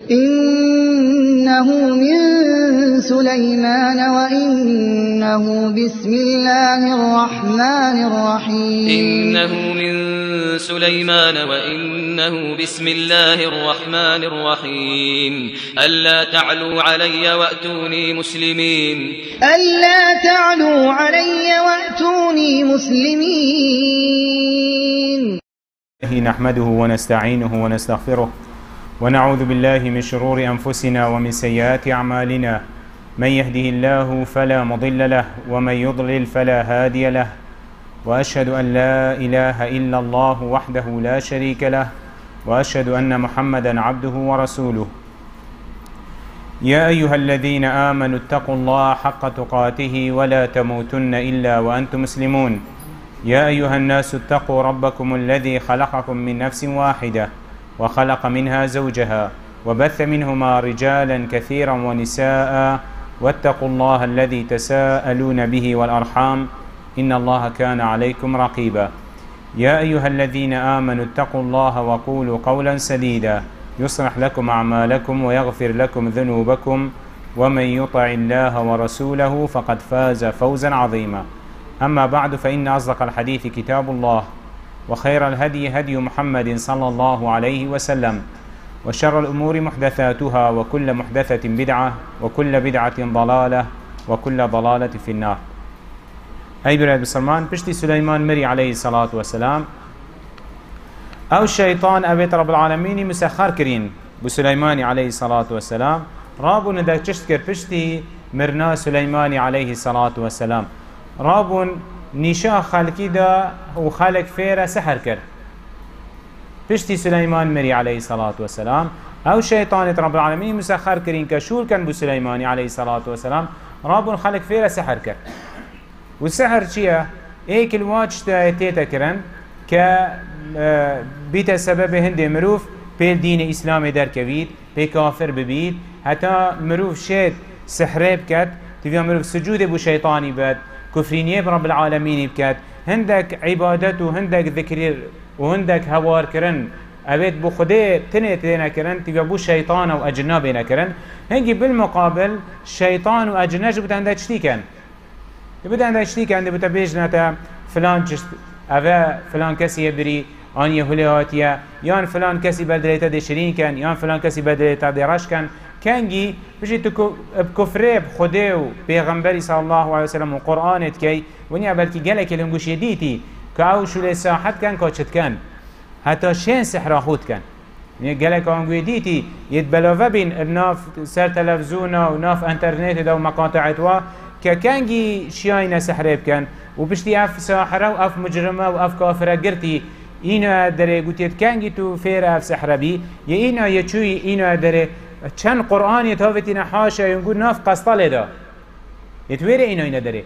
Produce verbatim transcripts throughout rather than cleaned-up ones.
إنه من سليمان وإنه بسم الله الرحمن الرحيم إنه من سليمان وإنه بسم الله الرحمن الرحيم ألا تعلوا علي وأتوني مسلمين ألا تعلوا علي وأتوني مسلمين نحمده ونستعينه ونستغفره ونعوذ بالله من شرور أنفسنا ومن سيئات أعمالنا من يهده الله فلا مضل له ومن يضلل فلا هادي له وأشهد أن لا إله إلا الله وحده لا شريك له وأشهد أن محمدا عبده ورسوله يا أيها الذين آمنوا اتقوا الله حق تقاته ولا تموتن إلا وأنتم مسلمون يا أيها الناس اتقوا ربكم الذي خلقكم من نفس واحدة وخلق منها زوجها وبث منهما رجالا كثيرا ونساء واتقوا الله الذي تساءلون به والأرحام إن الله كان عليكم رقيبا يا أيها الذين آمنوا اتقوا الله وقولوا قولا سديدا يصلح لكم أعمالكم ويغفر لكم ذنوبكم ومن يطع الله ورسوله فقد فاز فوزا عظيما أما بعد فإن أصدق الحديث كتاب الله وخير الهدي هدي محمد صلى الله عليه وسلم وشر الأمور محدثاتها وكل محدثة بدعة وكل بدعة ضلالة وكل ضلالة في النار. أي براد بسلمان بشتي سليمان مري عليه الصلاة والسلام أو الشيطان أبيت رب العالمين مسخر كرين بسليمان عليه الصلاة والسلام رابون دا تشتكر بشتي مرنا سليمان عليه الصلاة والسلام رابون نشا خلقی دا و خلق فیره سحر کرد پشتی سلیمان مری علیه الصلاة والسلام او شیطانت رب العالمین مسخر کرین که شور کن بو سلیمانی علیه الصلاة والسلام رابون خلق فیره سحر کرد و سحر چیه؟ ایک الواج تیتا کرن که بیت سبب هنده مروف پیل دین اسلام در کوید پی کافر ببید حتی مروف شید سحره بکد تبیا مروف سجود بو شیطانی بد كفرينيه برب العالمين بكات هندك عبادت وهندك ذكر وهندك هوار كرن أبيت بو خده تنه تنه كرن تبقى بو شيطان و أجنابنا كرن هنجي بالمقابل شيطان و أجناج بتا هندك شتي كان بتا هندك شتي كان بتا بيجنا فلان جشت أفا فلان كسي يبري آن يهولياتيا يان فلان كسي بدلتا دي شرين كان يان فلان كسي بدلتا دي رش كان كانجي بجي تكو بكفره بخده و پیغمبری صلى الله عليه وسلم و قرآنت كي ونيا بلكي جلك الانگوش يديتي كاو شو لساحت كان كاچت كان حتى شين سحر خود كان ونيا جلك انگو يديتي يتبلاوه بين الناف سر تلفزونا و ناف انترنت دا و مقاطعت وا كانجي شياين سحر بكن و بشتي اف ساحره و اف مجرمه و اف كافره قرتي اينا دره قوتيت كانجي تو فير اف سحر بي يا اينا يچوي اينا دره چند قرآن يتهاوتي نحاشا ينقول ناف قسطاله دا يتويره اينا اينا داره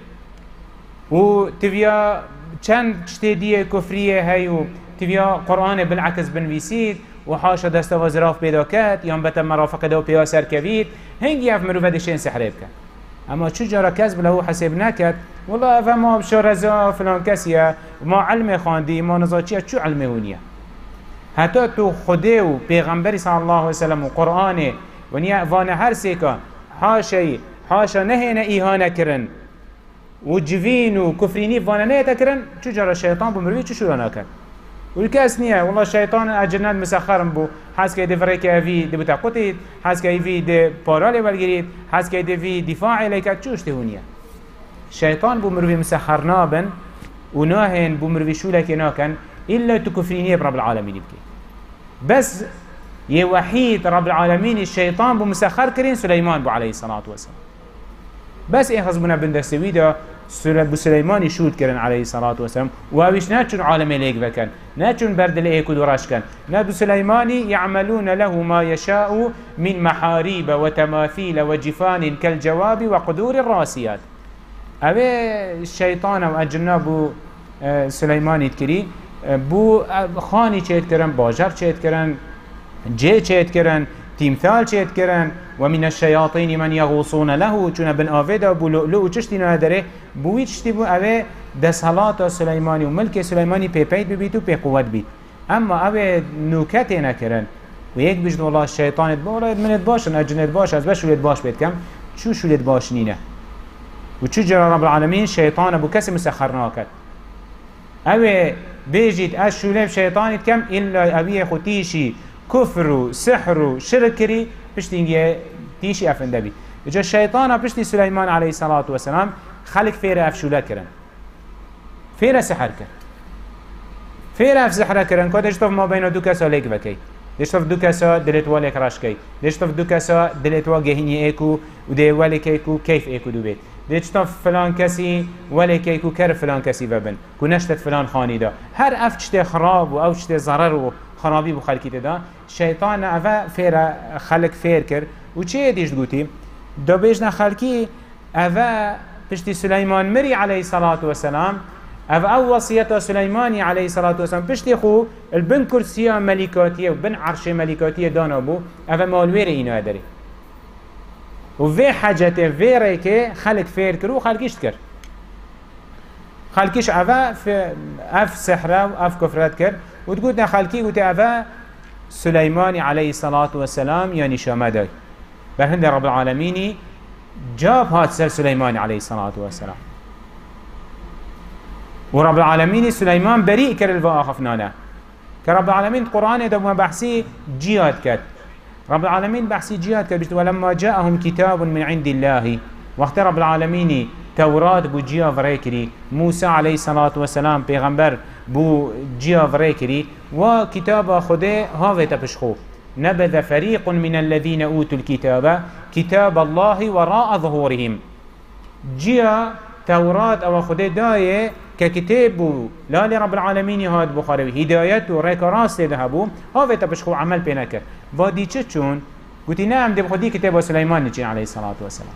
و تبيا چند چتدية كفرية هايو تبيا قرآن بالعكس بنويسيد و حاشا دستا وزراف بيدا كات يان بتا مرافق دا و بياسر كبير هنگي اف مروفة دشين سحره بكن اما چو جارا كذب له حسب نكت والله افا ما بشارزا فلان كسيه ما علم خاندي ما نزاچيه چو علمه هونيه حتی تو خوده و پیغمبری صلی الله علیه وسلم و قرآن و نیا وانه هر سیکا حاشی حاشا نهینه ایهانه کرن و جوین و کفرینی وانه نهیتا کرن چو جارا شیطان بمروی چو شورانا کرن و الکس نیه والله شیطان اجنات مسخرم بو حس که دفره که اوی دی بتا قطید حس که اوی دی پارالی بلگرید حس که دی اوی دفاعی لیکت چوش تهونیه شیطان بمروی مسخرنابن و ناهن بمروی شولک ناکن إلا تكفرينيه برب العالمين بكي بس يوحيد رب العالمين الشيطان بمسخر كرين سليمان بو عليه الصلاة والسلام بس إيه خصبنا بندستوي دا بو سليمان يشود كرين عليه الصلاة والسلام وهاوش ناتشون عالمي ليك بكن ناتشون برد لإيه كدوراش كان نابو سليماني يعملون له ما يشاء من محاريب وتماثيل وجفان كالجواب وقدور الراسيات أبي الشيطان وأجنابو سليماني تكري بو خانی چیت کرن باجر چیت کرن جه چیت کرن تمثال چیت کرن و من الشياطين من يغوصون له چون بن آویدا بو لؤلؤ چشتی نه داره بوی چشتی بو اوه دسالات سلیمانی و ملک سلیمانی پی پید ببید و پی قوت بید اما اوه نوکت نکرن ويك بيجد والله الشيطان والله منت باش أنا جنت باش از باش ولد باش بيت كم شو شو ولد باش نينه وشو جرى رب العالمين شيطان أبو كسم مسخرناكت أوي بيجيت أش شو لب شيطان كم إلا أبيه خوتيشي كفر سحر شركري بشتينجي تيشي أفندبي إجا الشيطان بشتي سليمان عليه الصلاة والسلام خلق فيرا أفشولا كرن فيرا سحر كرن فيرا أف سحر كرن كو دشتف ما بين دو كسا ليك بكي دشتف دو كسا دلت والك راشكي دشتف دو كسا دلت واجهيني ايكو ودي والك ايكو كيف ايكو دو بيت دشتف فلان كسي والك ايكو كر فلان كسي ببن كو نشتت فلان خاني دا هر اف چته خراب و او چته ضرر و خرابي بو خلقي دا شيطان أفا فيرا خلق فير كر و چه ديش قوتي دو بيجنا خلقي أفا بشتي سليمان مري عليه الصلاة والسلام أفا أو وصيته سليماني عليه الصلاة والسلام بشتي خو البن كرسية ملكاتية وبن عرش ملكاتية دانا بو أفا مالوير إينا داري وفي حاجته في ريكي خلق فير كر و خلقيش كر خلقيش أفا في أف سحرة و أف كفرات كر وتقولنا خلقي قلت أفا سليماني عليه الصلاة والسلام يعني شامداي برهند رب العالمين جاب هات سر سليمان عليه الصلاة والسلام ورب العالمين سليمان بريء كر الفا خفنانا كرب العالمين القرآن دوما بحثي جهاد كت رب العالمين بحثي جهاد كت ولما جاءهم كتاب من عند الله وقت رب العالمين توراة بو جيا فريكري موسى عليه الصلاة والسلام پیغمبر بو جيا فريكري وكتاب خده هاوه تبشخو نبذ فريق من الذين أوتوا الكتاب كتاب الله وراء ظهورهم جيا توراة او خده دايه ككتاب لا لرب العالمين هاد بخاري هداية وريك راس ذهبوا هاوه تبشخو عمل بينك وادي چون قلت نعم دي بخدي كتاب سليمان نجي عليه الصلاة والسلام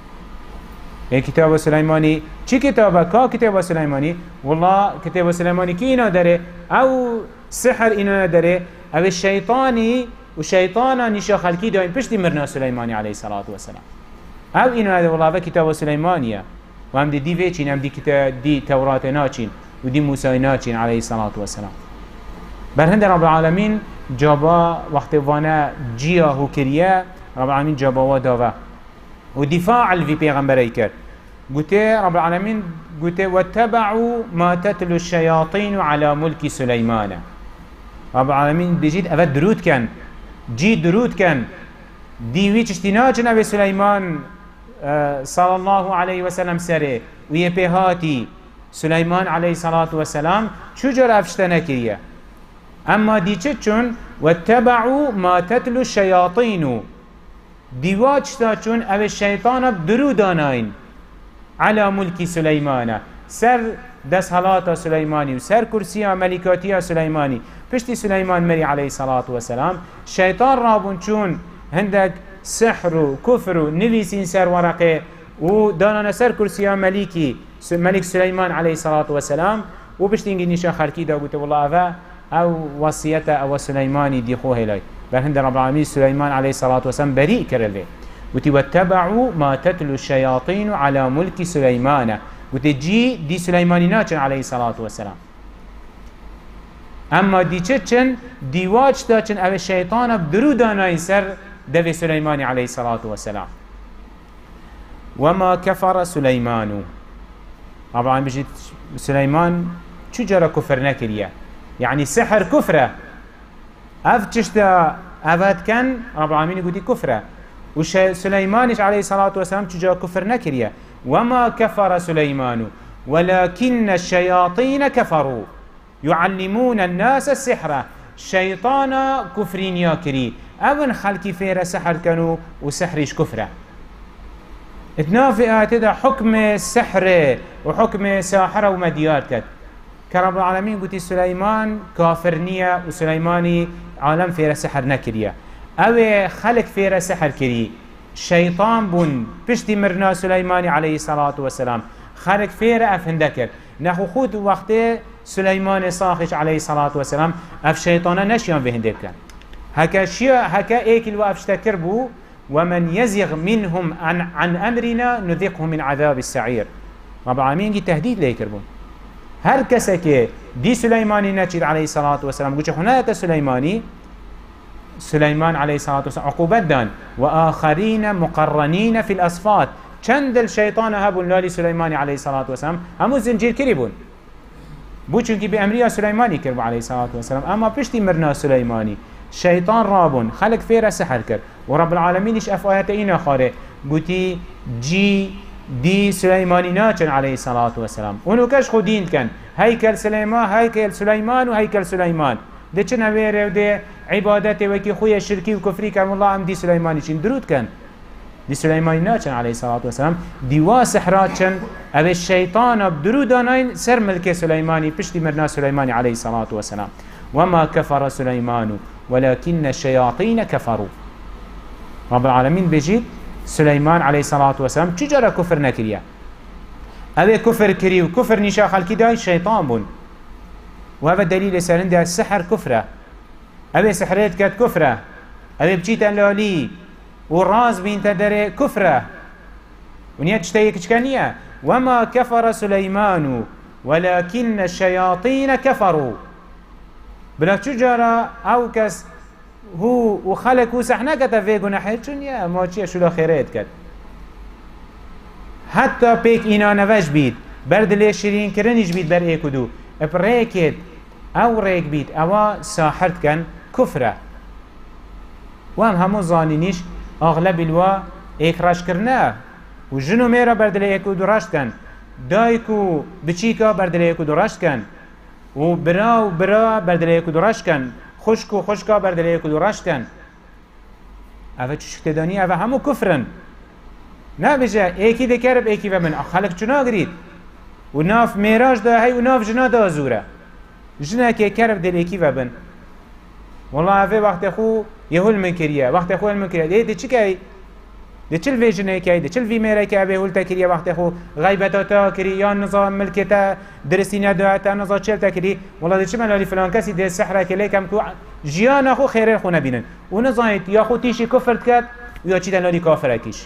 ايه كتاب سليماني چی كتابه كا كتاب سليماني والله كتاب سليماني كي انا داره او سحر انا داره او الشيطاني وشيطانا نشا خلقي داين پشتي مرنا سليماني عليه الصلاة والسلام او انا داره والله كتاب سليمانية وهم دي دي ويچين هم دي كتاب دي توراة ناچين ودي موسى ناچين عليه الصلاة والسلام برهند رب العالمين جابا وقت وانا جيا هو كريا رب العالمين جابا وداوا ودفاع الفي پیغمبري كر قلت رب العالمين قلت واتبعوا ما تتلو الشياطين على ملك سليمان رب العالمين بيجيت افد درود كان جي درود كان دي ويش اشتناجنا بسليمان آه صلى الله عليه وسلم سره ويبهاتي سليمان عليه الصلاة والسلام شو جرى افشتنا كريا اما دي چون واتبعوا ما تتلو الشياطين دیواج تا چون او الشیطان بدرو داناین على ملك سليمان سر دس حالات سليماني و سر کرسی ملکاتی سليماني پشتی سليمان مری علیه الصلاة والسلام شیطان رابون چون هندک سحر و کفر و نویسین سر ورقه و دانان سر کرسی ملکی ملك سليمان عليه الصلاة والسلام و پشتی انگی نیشا خلکی دا گوته والله اوه او وصیت او سليماني دی خوه لای برهند رب العالمين سليمان عليه الصلاة والسلام بريء كرله وتتبعوا ما تتلو الشياطين على ملك سليمان وتجي دي سليماني ناچن عليه الصلاة والسلام اما دي چچن ديواج تاچن او الشيطان بدرو داناي سر دو سليماني عليه الصلاة والسلام وما كفر سليمان رب العالمين بجي سليمان شو جرى كفر نكريا يعني سحر كفره اف تشتا افات كان رب العالمين يقول كفره وش سليمان عليه الصلاة والسلام تجا كفر نكريا وما كفر سليمان ولكن الشياطين كفروا يعلمون الناس السحر شيطان كفرين ياكري اون خلقي فيرا سحر كانوا وسحرش كفره اتنافئات هذا حكم السحر وحكم ساحره ومديار كت كرب العالمين قلت سليمان كافرنية وسليماني عالم فيرا سحر نكريا او خلق فيرا سحر كري شيطان بن بشتي مرنا سليماني عليه الصلاة والسلام خلق فيرا افهندكر نخو خود وقت سليمان صاخش عليه الصلاة والسلام اف شيطانا نشيان بهندكر هكا شيا هكا ايكل وافشتكر بو ومن يزغ منهم عن, عن امرنا نذقه من عذاب السعير رب العالمين دي تهديد ليكر بون هر کسی که دی سلیمانی نچید علیه الصلاة والسلام گوچه خنایت سلیمانی سليمان عليه الصلاة والسلام عقوبت دان وآخرين مقرنين في الأصفاد چند الشيطان هبون لالي سليمان عليه الصلاة والسلام همو زنجير كريبون بو چونكي بأمريا سليماني كربو عليه الصلاة والسلام اما پشتي مرنا سليماني شيطان رابون خلق فيرا سحر كر ورب العالمين ايش اف آيات اينا خاره قوتي جي دي سليماني ناچن عليه الصلاة والسلام ونو كش خودين كان هيكل سليمان هيكل سليمان وهيكل سليمان ده چه نويره وده عبادته وكي خويا شركي وكفري كان والله ام دي سليماني چين درود كان دي سليماني ناچن عليه الصلاة والسلام ديوا سحرات چن او الشيطان بدرودانين سر ملك سليماني پشتي مرنا سليماني عليه الصلاة والسلام وما كفر سليمان ولكن الشياطين كفروا رب العالمين بيجيت سليمان عليه الصلاة والسلام چجرا كفر نكريا او كفر كري وكفر نشا خلقي داي شيطان بون وهذا دليل سرند السحر كفره او سحرات كات كفره او بجيت لالي والراز بين تدري كفره ونيت تشتيك كشكانيه وما كفر سليمان ولكن الشياطين كفروا بلا تجارة او كس هو وخلق وسحنا كتا فيقو نحيتشن يا ما چيه شو خيرات كت حتى بيك اينا نواج بيت برد لي شيرين كرنج بيت بر ايكو دو بريكت او ريك بيت او ساحرت كان كفره وهم همو ظانينيش اغلب الوا اكراش كرنا وجنو ميرا برد لي ايكو دراشت كان دايكو بچيكا برد لي ايكو دراشت كان وبرا وبرا برد لي ايكو دراشت كان خشكو خشكا برد لي ايكو دراشت كان اوه چشك تداني اوه همو كفرن نا بجا ايكي ده كرب ايكي ومن خلق چنا قريد وناف ميراج ده هاي وناف جنا ده زوره جنا كي كرب دل ايكي وبن والله اوه وقت خو يهول من كريا وقت خو من كريا ده ده چي كي ده چل في جنا كي ده چل في ميرا كي اوه هول تكريا وقت خو غيبتا كري يا نظام ملكتا درسينا دعاتا نظام چل تكري والله ده چي ملالي فلان كسي ده سحرة كلي كم كو جيانا خو خير خو نبينن ونظايت يا خو تيشي كفرت كات ويا چي دلالي كافر كيش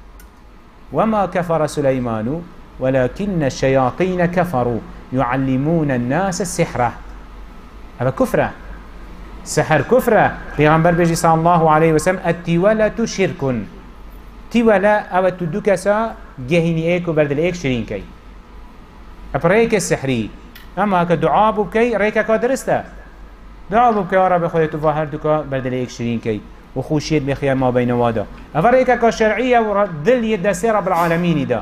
وما كفر سليمان ولكن الشياطين كفروا يعلمون الناس السحرة هذا كفرة سحر كفرة پیغمبر بيجي صلى الله عليه وسلم التولة شرك تولة او تدوكسا جهيني ايكو بردل ايك شرين كي ابريك السحري اما هكا دعاء بكي ريكا كادرستا دعاء بكي ورب خوية تفاهر دوكا بردل ايك شرين كي وخوشيت بخيار ما بين وادا افريكا كشرعية ودل يدسي رب العالمين دا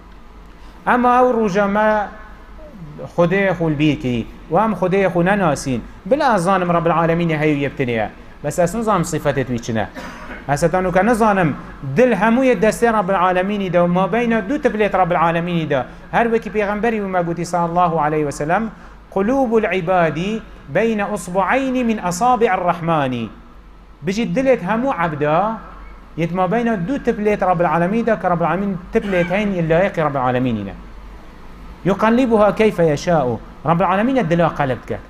اما او روجا ما خده خو البير كي وهم خده خو نناسين بلا ظانم رب العالمين هيو يبتنيا بس اس نظام صفتت ويچنا اساتانو كنظانم دل همو يدسي رب العالمين دا وما بين دو تبليت رب العالمين دا هر وكي بيغمبري وما قلت صلى الله عليه وسلم قلوب العباد بين اصبعين من اصابع الرحمن بيجي دلت همو عبدا يتما بين دو تبليت رب العالمين دا كرب العالمين تبليت هين اللائق رب العالمين يقلبها كيف يشاء رب العالمين الدلا قلبك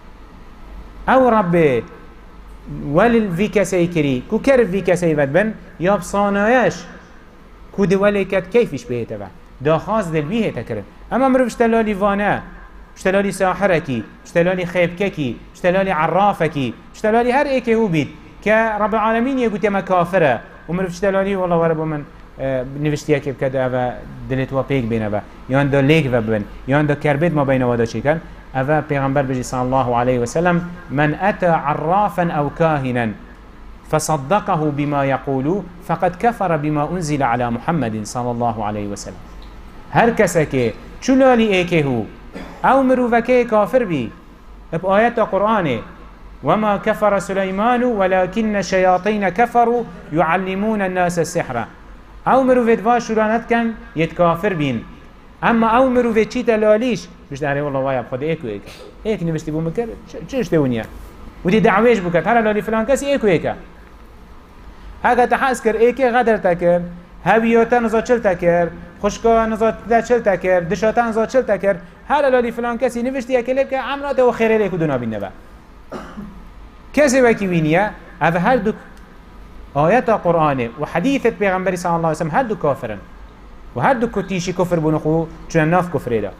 او رب ولل في كسي كري كو كرف في كسي بدبن يابصانايش كو دوليكت كيفش بيتبع دا خاص دل بيه تكرن اما مروف اشتلالي فانا اشتلالي ساحركي اشتلالي خيبككي اشتلالي عرافكي اشتلالي هر ايكي هو بيت كرب العالمين يقول يما كافرة ومروف اشتلالي والله وربو من نوشتيا كيف كده أبا دلت وبيك بين أبا يان دا ليك وبن يان دا كربت ما بين ودا شيكان أبا پیغمبر بجي صلى الله عليه وسلم من أتى عرافا أو كاهنا فصدقه بما يقول فقد كفر بما أنزل على محمد صلى الله عليه وسلم هر كسكي چلالي ايكي هو أو مروفكي كافر بي بآيات القرآن وما كفر سليمان ولكن الشياطين كفروا يعلمون الناس السحر او مروفت واش شورانت كان يتكافر بين اما او مروفت چي تلاليش مش داري والله وايا بخد ايكو ايك ايك نبشتي بو مكر چش دونيا ودي دعويش بكت هلا لولي فلان كسي ايكو ايكا هاگا تحاس كر ايكي غدر تكر هبيوتا نزا چل تكر خشكا نزا دا چل تكر دشاتا نزا چل تكر هلا لولي فلان كسي نبشتي اكي لبك عمراته وخيره ليكو دونا بين نبا كسي وكي وينيا هذا هر دو آيات القرآن وحديثة پیغمبر صلى الله عليه وسلم هر دو كافرن و هر دو كتيشي كفر بنخو چون ناف كفره دا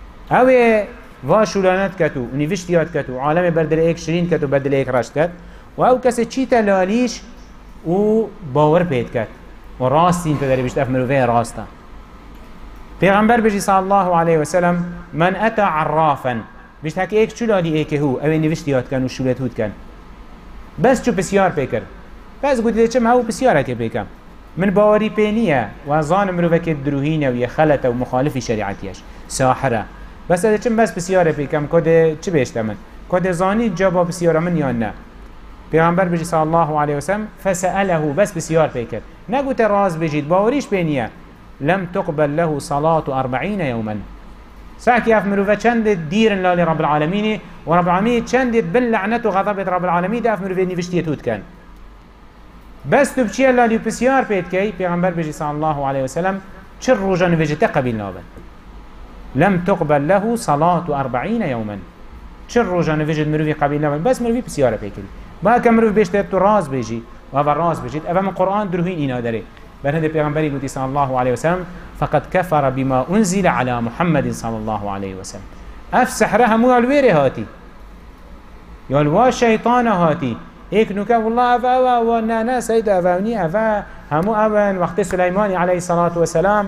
اوه واشولانت كتو ونفشتيات كتو عالم بردل ايك شرين كتو بردل ايك رشت كت و او کسی چی تلالیش و باور پید کرد و راستین تو داری بشت اف مروفه راستا. پیغمبر بجی صلی الله علیه وسلم من اتا عرافا بشت هک ایک چو لالی ایکه هو اوه نوشت یاد کن و شولت هود کن بس چو بسیار پیکر بس گوتی چم هاو بسیار هکه پیکم من باوری پینیه و ظان مروفه که دروهینه و یه خلط و مخالف شریعتیش ساحره بس ده چم بس بسیار پیکم کده چه بیشتر من کده ظانی جابا بسیار من یا نه. پیغمبر بجی صلی الله علیه وسلم فسأله بس بسیار پیکر نگوته راز بجید باوریش پینیه لم تقبل له صلاة أربعين يوما ساكي اف مروفه چند دير لالي رب العالمين ورب العالمين چند باللعنة وغضبت رب العالمين اف مروفه نفشتيه تود كان بس تو بچيه لالي بسيار بيت كي پیغمبر بجي صلى الله عليه وسلم چر روجا نفجته قبل نابن لم تقبل له صلاة أربعين يوما چر روجا نفجت مروفه قبل نابن بس مروفه بسيار بيكري با كم مروفه بيشته تو راز بيجي وهذا راز بيجي افا من قرآن دروهين اينا داري بل هذا پیغمبری گویی صلی الله علیه وسلم فقد كفر بما انزل على محمد صلى الله عليه وسلم اف سحره همو الويره هاتي يالوا شيطان هاتي هيك نوكا والله افا افا وانا سيد افاوني افا همو اول وقت سليمان عليه الصلاة والسلام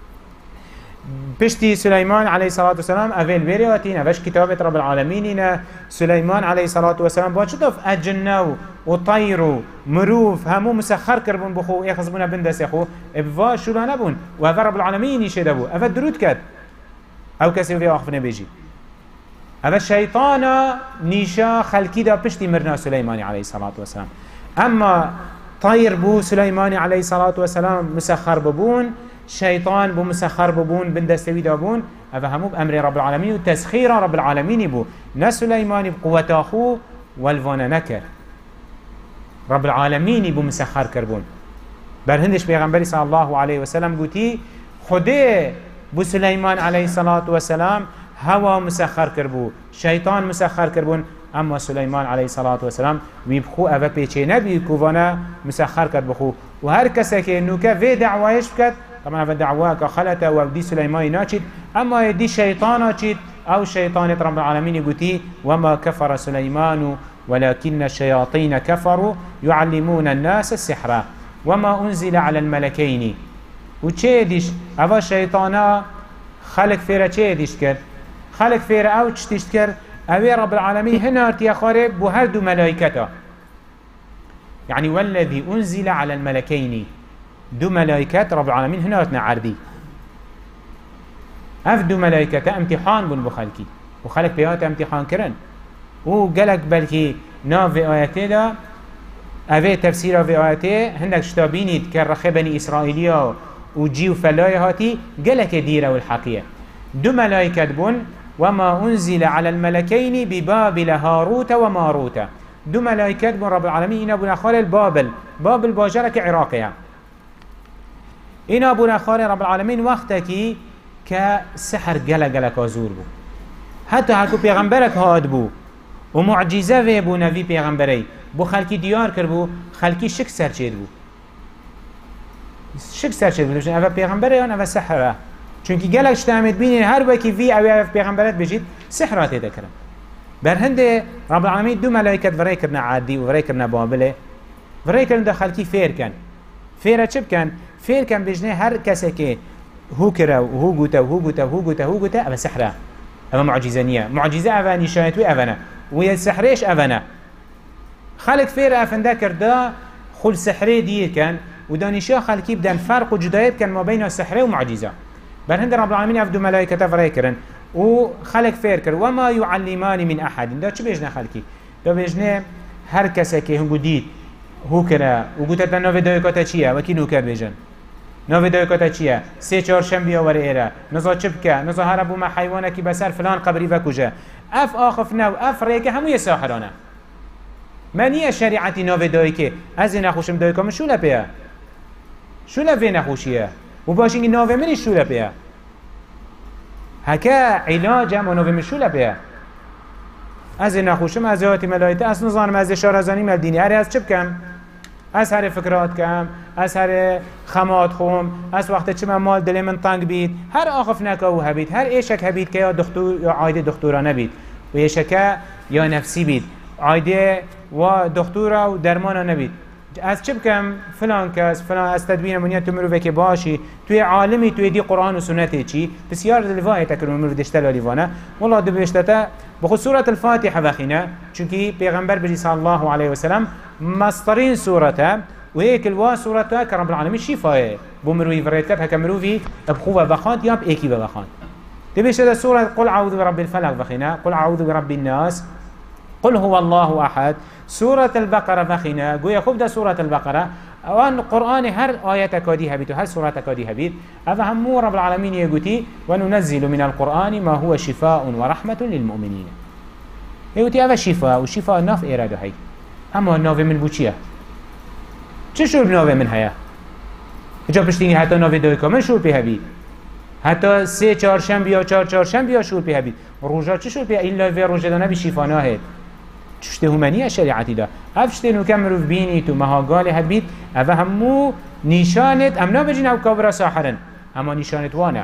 بشتي سليمان عليه الصلاة والسلام أفيل بيرياتين أفش كتابة رب العالمين سليمان عليه الصلاة والسلام باشدف أجنو وطيرو مروف همو مسخر كربون بخو يخزبون بندس يخو إبوا شولا نبون وأفا رب العالمين يشدبو أفا درود كد أو كسي في آخفنا بيجي أفا الشيطان نيشا خلقي دا بشتي مرنا سليمان عليه الصلاة والسلام أما طير بو سليمان عليه الصلاة والسلام مسخر ببون شيطان بو مسخر ببون بندستوي دابون افهموا بأمر رب العالمين وتسخير رب العالمين بو نا سليمان بقوة أخوه والفانا نكر رب العالمين بو مسخر كربون برهندش بيغنبري صلى الله عليه وسلم قوتي خده بو سليمان عليه الصلاة والسلام هوا مسخر كربو شيطان مسخر كربون اما سليمان عليه الصلاة والسلام ويبخو افا بيچه نبي كوفانا مسخر كرب بخو وهر كسا كي نوكا في دعوائش بكت طبعا هذا دعوة كخلته ودي سليمان ناشد أما يدي شيطان ناشد أو شيطان رب العالمين يقولي وما كفر سليمان ولكن الشياطين كفروا يعلمون الناس السحر وما أنزل على الملكين وتشيدش أبا شيطانا خلق فيرا تشيدش كر خلق فيرا أو تشتشكر أبي رب العالمين هنا ارتيا خارب بهردو ملائكته يعني والذي أنزل على الملكين دو ملائكات رب العالمين هنا اتنا عردي اف دو ملائكة امتحان بون بخلقي وخلق بيات امتحان كرن وقالك بلكي ناف في آياته دا اوه تفسير في آياته هندك شتابينيد كالرخي بني إسرائيليا وجيو فلاي هاتي قالك ديرة والحقية دو ملائكة بون وما أنزل على الملكين ببابل هاروت وماروت دو ملائكة بون رب العالمين بون أخوال البابل بابل باجرك عراقيا اینا بونا خار رب العالمین وقتی که که سحر گله گله کازور بو حتی هکو پیغمبرک هاد بو و معجزه وی بو نوی پیغمبری بو خلکی دیار کر بو خلکی شک سرچید بو شک سرچید بو نوشن اوه پیغمبره یا اوه سحره چونکی گلک شتامید بینین هر وکی وی اوه پیغمبرت بجید سحراتی دکرن بر هنده رب العالمین دو ملائکت ورای کرن عادی و ورای کرن بابله ورای کرن دا خلکی فیر کن فیره چه بکن؟ فير كان بجنه هر كسي كي هو كرا وهو قوتا وهو قوتا وهو قوتا وهو قوتا أبا سحرة أبا معجزانية معجزة أبا نشانتوي أبانا ويا السحريش أبانا خلق فير أفندا كردا خل سحري دير كان ودانيشا خلقي بدان فرق وجدايب كان ما بين السحري ومعجزة بل هند رب العالمين أفدو ملائكة فريكرن وخلق فير كر وما يعلمان من أحد دا چه بجنه خلقي دا بجنه هر كسي كي هم قديد هو كرا وقلت لنا في دايكاتا چيه وكي نوكر بيجن نو في دايكاتا چيه سي چار شنبه ور ايرا نزا چبكه نزا هربو ما حيوانه كي بسر فلان قبري وكجا اف آخف نو اف ريكه همو يساحرانه منيه شريعتي نو في دايكه از نخوشم دايكا من شو لبيه شو لبيه نخوشيه وباشيني نو في مني شو لبيه هكا علاجه منو في من شو لبيه از نخوشم از ذات ملائکه از نظام از شارزانی مل دینی هر از چه بکم از هر فکرات کم از هر خمات خوم از وقت چه مال دل من تنگ بید هر آخف نکاو هبید هر ایشک هبید که یا دکتور یا عاید دکترانه بید و ایشک یا نفسی بید عایده و دکترا و درمان نبید از چه بکم فلان کس فلان از تدبیر منیت تو مروفه که باشی توی عالمی توی دی قرآن و سنته چی بسیار دلوایه تکرون مروف دشتل لیوانه والله دو بشتتا بخود سورة الفاتحة وخينا چونكي پیغمبر بجي صلى الله عليه وسلم مصدرين سورته وهيك الوا سورته كرب العالمين شفاء بمروي فريتك هكا مروي بخوة بخانت ياب ايكي بخانت تبيش هذا سورة قل أعوذ برب الفلق وخينا قل أعوذ برب الناس قل هو الله أحد سورة البقرة وخينا قويا خوب دا سورة البقرة وان القرآن هر آية كاديها بيت وهر سورة كاديها بيت هذا همو رب العالمين يقولي وننزل من القرآن ما هو شفاء ورحمة للمؤمنين يقولي هذا شفاء وشفاء ناف إرادة هاي همو الناف من بوچيه چه شور ناف من هيا جا پشتینی حتی ناف دوی کامل شور پیه بید حتی سه چهارشنبه یا چهار چهارشنبه یا شور پیه بید روژا چه شور پیه این لایوه روژا دانه بی شفا ناهد چشته همانیه شریعتی دا افشته نو کم روف بینی تو مهاگاله هد بید اوه همو نیشانت امنا بجین او کابرا ساحرن اما نیشانت وانه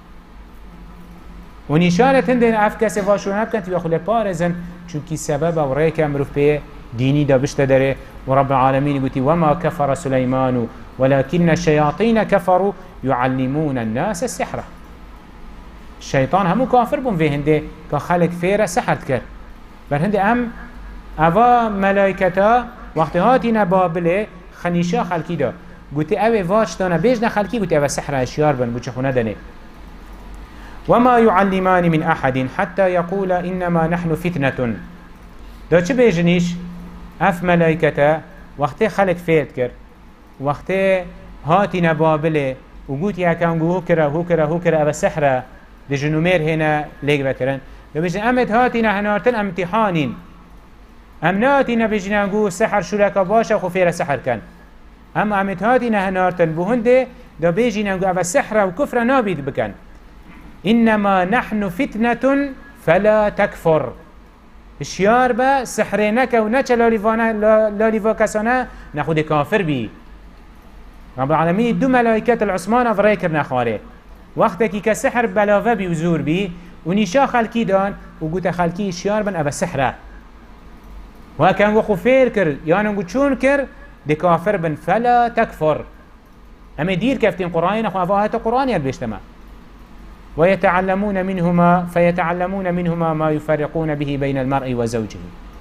و نیشانت هندین اف کسی واشون هب کن تیوه خلی پارزن چونکی سبب او ریک امروف پی دینی دا بشته داره و رب العالمین گوتی وما کفر سلیمانو ولكن الشياطين كفروا يعلمون الناس السحر الشيطان همو كافر بون في هنده كخلق فيرا سحرت كر بر هنده ام اوا ملائكتا وقت هاتينا بابله خنيشا خلقي دا قوتي اوه واجتانا بيجنا خلقي قوتي اوه سحر اشيار بن بوچه خونه دنه وما يعلمان من احد حتى يقول انما نحن فتنة دا چه بيجنيش اف ملائكتا وقت خلق فيرت كر وقت هاتی نبابله و گوت یکم گو کرا هو کرا هو کرا و سحره دی جنومیر هنا لیگ بکرن و بجن امت هاتی نهنارتن امتحانین امناتی نبجن گو سحر شلکا باشه خو فیر سحر کن اما امت هاتی نهنارتن بهنده دا بجن گو و سحره و کفر نابید بکن انما نحن فتنة فلا تكفر اشیار با سحره نکه و نچه لالیوا کسانه نخود کافر بی رب العالمين دو ملائكة العثمان افريكر نخاره وقتك كسحر بلاوه بي وزور بي ونشا خلقي دان وقوت خلقي شيار بن ابا سحره وكان وخو فير كر يعني نقول شون كر دي كافر بن فلا تكفر اما دير كفتين قرآن اخو افاهات قرآن يلبشتما ويتعلمون منهما فيتعلمون منهما ما يفرقون به بين المرء وزوجه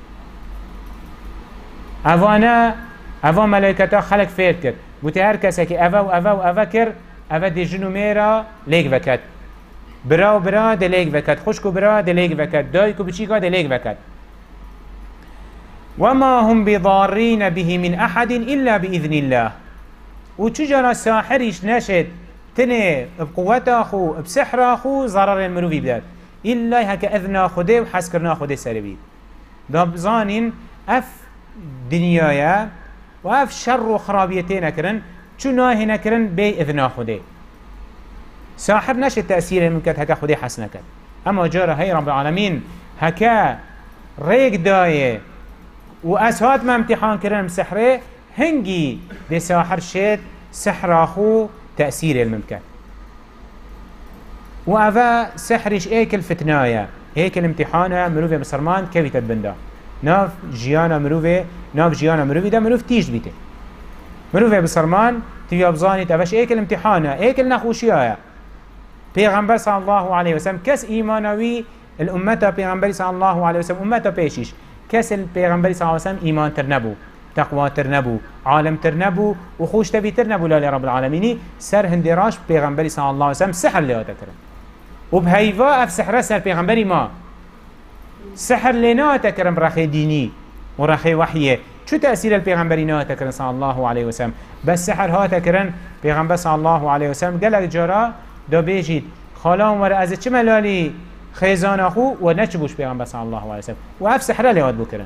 افانا افا ملائكة خلق فير كر بوتي هر کسی که اوه و اوه و اوه کر اوه دی جنو میرا لیگ وکد برا و برا دی لیگ وکد خوشکو برا دی لیگ وکد دایکو بچیکا دی لیگ وکد وما هم بضارين به من أحد إلا بإذن الله وچجرا ساحرش نشد تنه بقوة أخو بسحر أخو ضرر المروفي بداد إلا هكا أذنا خوده وحسكرنا خوده سربيد دابزانين أف دنيايا وأف شر وخرابيتين أكرن چو ناهي نكرن بي إذنا خوده ساحر نشد تأثير الممكن هكا خوده حسنكت أما جارة هاي رب العالمين هكا ريك دايه وأسهات ما امتحان كرن بسحره هنجي دي ساحر شد سحر أخو تأثير الممكن وأفا سحرش ايك الفتنايا هيك الامتحان مروفي بسرمان كيف تبندا ناف جيانا مروفي ناف جيانا مروفي ده مروف تيج بيته مروفي بسرمان تبي أبزاني تفش ايك الامتحان ايك النخوشيايا پیغمبر صلى الله عليه وسلم كس إيمانوي الأمة پیغمبر صلى الله عليه وسلم أمة بيشيش كس البيغمبري صلى الله عليه وسلم إيمان ترنبو تقوى ترنبو عالم ترنبو وخوش تبي ترنبو لله رب العالمين سر هندراش بيغمبري صلى الله عليه وسلم سحر لها تكرم وبهيفا اف سحر سر بيغمبري ما سحر لنا تكرم رخي ديني ورخي وحيه شو تأثير البيغمبري نا تكرم صلى الله عليه وسلم بس سحر ها تكرم بيغمبر صلى الله عليه وسلم قالك جرا دا بيجيد خالام ورا از چه ملالي خيزان أخو ونشبوش بيغمبر صلى الله عليه وسلم وأف سحرة لهاد بكرن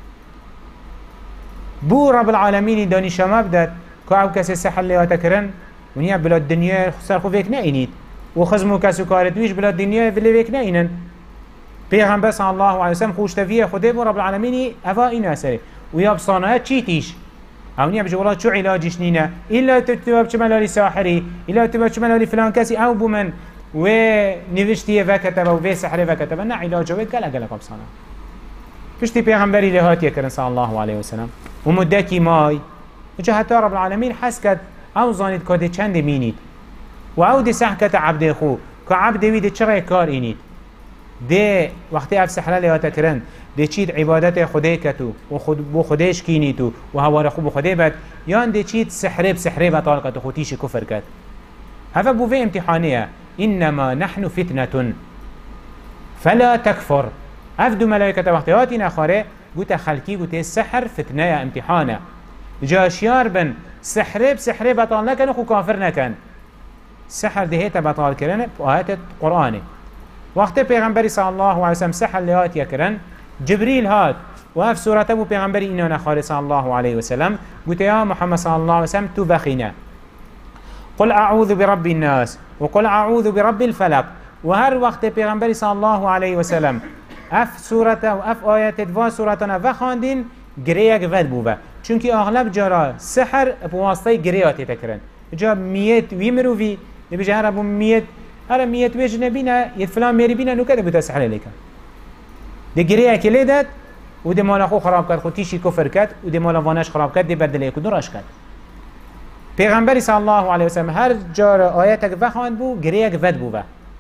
بو رب العالمين داني شما بدأت كأو كسي سحر لهاد تكرن ونيا بلا الدنيا خسر خو فيك ناينيد وخزمو كسو كارتويش بلا الدنيا بلا فيك ناينن بيغمبر صلى الله عليه وسلم خوش تفيه خده بو رب العالمين أفا إنا سري وياب صانعات چيتيش او نيا بجي والله شو علاجش نينا إلا تتواب شمالالي ساحري إلا تتواب شمالالي فلان كسي أو بمن و نوشتيه وكتبه و سحره وكتبه نا علاجه ويت قال قال قبصانا پشتی پیغمبری لهاتیه کرن صلی الله علیه وسلم و مدکی مای جا حتی رب العالمین حس کد او زانید کده چند مینید و او دی سحکت عبد خو که عبد وید چرا کار اینید ده وقتی اف سحره لهاته کرن ده چید عبادت خدای کتو و خود بو خدایش کینیتو و هوار خوب خدای بد یان ده چید سحره بسحره بطال کتو خوتیش کفر کت هذا بو في امتحانية إنما نحن فتنة فلا تكفر أفدو ملائكة وقتهاتنا خاره قلت خلقي قلت السحر فتنة امتحانة جا شيار بن سحره بسحره بطال نكن وخو كافر نكن سحر دهيته بطال كرن بآيات القرآن وقت پیغمبر صلى الله عليه وسلم سحر لهات يكرن جبريل هات وهف سورة ابو پیغمبر إنانا خاره صلى الله عليه وسلم قلت يا محمد صلى الله عليه وسلم تبخينا قل أعوذ برب الناس وقل أعوذ برب الفلق وهر وقت پیغمبر صلى الله عليه وسلم اف سورة و اف آيات دوا سورتنا وخاندين گريك ود بوبا چونكي اغلب جارا سحر بواسطه گريات تكرن جا ميت ويمرو في بيجي هر ابو ميت هر ميت ويج نبينا يفلان ميري بينا نو كده بتا سحر لك دي گريك ليدت ودي مال اخو خراب كد خوتيشي كفر كد ودي مال وانش خراب كد دي بدل يكو دراش كد پیغمبر صلی الله علیه وسلم هر جار آیتک وخواند بو گریک ود بو با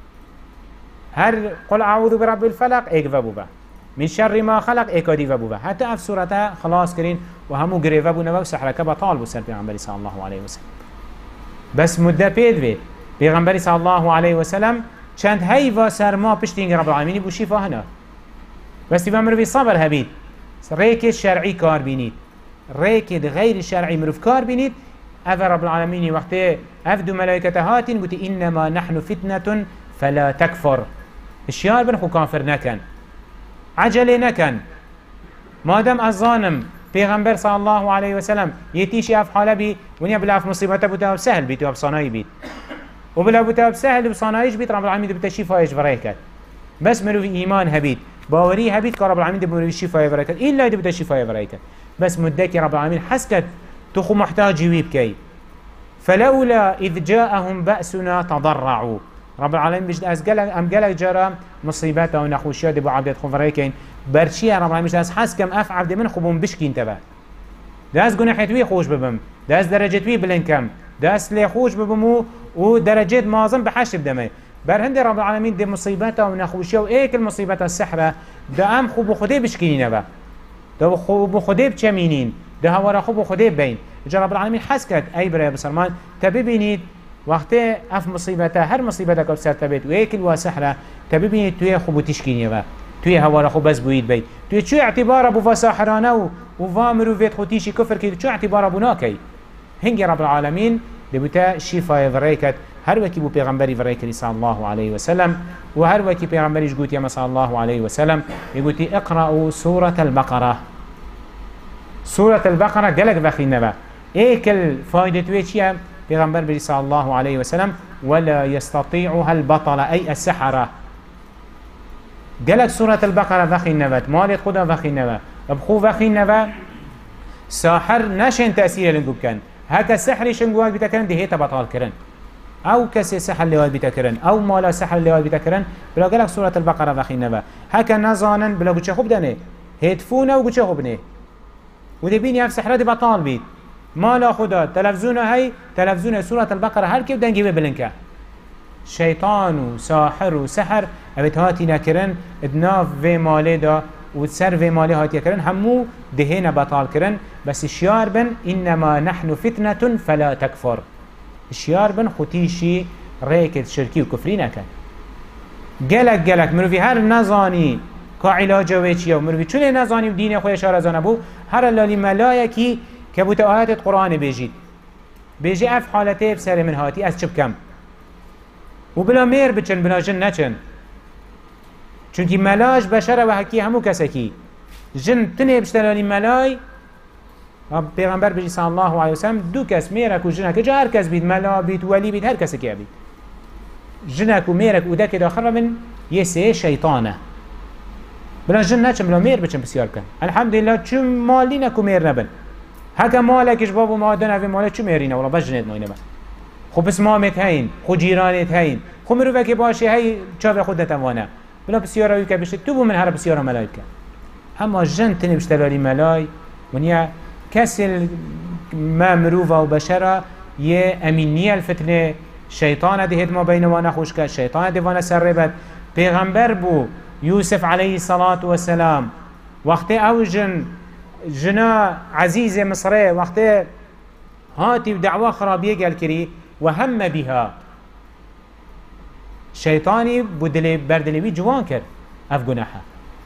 هر قل اعوذ برب الفلق ایک و بو با من شر ما خلق ایکادی و بو با حتی اف صورتها خلاص کرین و همو گری و بو نو سحرکه بطال بو سر پیغمبر صلی الله علیه وسلم بس مده پید وید پیغمبر صلی الله علیه وسلم چند هی و سرما پشتینگ رب العالمینی بو شیفا هنا بس تیوه مروی صبر هبید ریک شرعی کار بینید ریک غیر شرعی مروف کار بینید أفا رب العالمين وقت أفدو ملائكة هاتين قلت إنما نحن فتنة فلا تكفر الشيار بن خو كافر نكن عجل نكن ما دام الظالم پیغمبر صلى الله عليه وسلم يتيشي أف حاله بي ونيا بلا أف مصيبته بتواب سهل بيتو أب صناعي بيت وبلا بتواب سهل بصناعيش بيت رب العالمين دي بتشيفايش فريكت بس مرو في إيمان هبيت باوري هبيت كرب العالمين دي مرو في شيفاي فريكت إلا دي بتشيفاي فريكت بس مدكي رب العالمين حسكت تخو محتاج يويب كي فلولا إذ جاءهم بأسنا تضرعوا رب العالمين بجد أزجلك أم جلك جرى مصيبته ونخوشيا دي بعبد خفريكين برشيا رب العالمين بجد حس كم أف عبد من خبون بشكين تبع داس جناح توي خوش ببم داس درجة توي بلنكم داس لي خوش ببمو ودرجات معظم بحش بدمي برهند رب العالمين دي مصيبته ونخوشيا وإيك المصيبة السحرة ده أم خب خدي بشكين تبع ده خب خدي بشمينين ده هوا خوب خدي بين جا رب العالمين حسكت أي برا بسرمان تبي بينيد وقت اف مصيبته هر مصيبته كب سر تبيت ويكل وسحره تبي بينيد توي خوب تشكين يبا توي هوا خوب بس بويد بي توي شو اعتبار ابو فساحرانه وفامرو فيت خوتيشي كفر كي شو اعتبار ابو ناكي هنجي رب العالمين دبتا شفاء فريكت هر وكي بو پیغمبري فريكري صلى الله عليه وسلم وهر وكي پیغمبري جوت يا صلى الله عليه وسلم يقولي اقرأوا سورة البقرة سورة البقرة قالك بخي نبا ايكل فايدة ويشيا پیغمبر بری صلی الله عليه وسلم ولا يستطيعها البطل أي السحرة قالك سورة البقرة وخي نبات مالت خدا وخي نبا بخو وخي نبا ساحر نشن تأثير لنقوب كان هكا سحر شنقوات بتكرن دي هيتا بطال كرن أو كسي سحر لواد بتكرن أو مالا سحر لواد بتكرن بلا قالك سورة البقرة وخي نبا هكا نزانا بلا قوشة خوب داني هيتفونا وقوشة خوبني ودي بيني اف سحرة دي بطال بيت مالا خدا تلفزيون هاي تلفزيون سورة البقرة هر كيف دنجي ببلنكا شيطان وساحر وسحر ابت هاتي نكرن ادناف في مالي دا وتسر في مالي هاتي كرن همو دهينا بطال كرن بس الشيار بن إنما نحن فتنة فلا تكفر الشيار بن خوتيشي ريكت شركي وكفرين كان جلك جلك منو في هر نظاني كعلاجة ويشيا ومنو في چون نظاني ودين خويا شارزان ابو هر اللي ملايكي كبوت آيات القرآن بيجيد بيجي اف حالته بسر من هاتي از چب كم وبلا مير بچن بلا جن نچن چونكي ملاج بشر وحكي همو كسكي جن تنه بشتلاني ملاي پیغمبر بيجي صلى الله عليه وسلم دو كس ميرك و جنك جا هر كس بيد ملا بيد ولي بيد هر كسكي بيد جنك و ميرك و دك داخل من يسي شيطانه بلا جن نچن بلا مير بچن بسيار كن الحمد لله چو مالينك و مير نبن هكا مالكش بابو مادنا في مالك شو ميرينا ولا بس جنيت ناينه خو بس مامت هين خو جيرانت هين خو مروفك باشي هي چاو خودت وانا بلا بسياره يك بشه تو من هر بسياره ملائكه اما جن تنه بشتلالی ملای ونیا کسی ما مروفا و بشره یه امینی الفتنه شیطان ده ما بین وانا خوش کرد شیطان ده وانا سر ربد پیغمبر بو یوسف علیه الصلاة والسلام وقت او جن جنا عزیز مصره وقت هاتي بدعوة خرابية قال كري وهم بها شيطاني بدلي بردلي جوان كر اف گناحه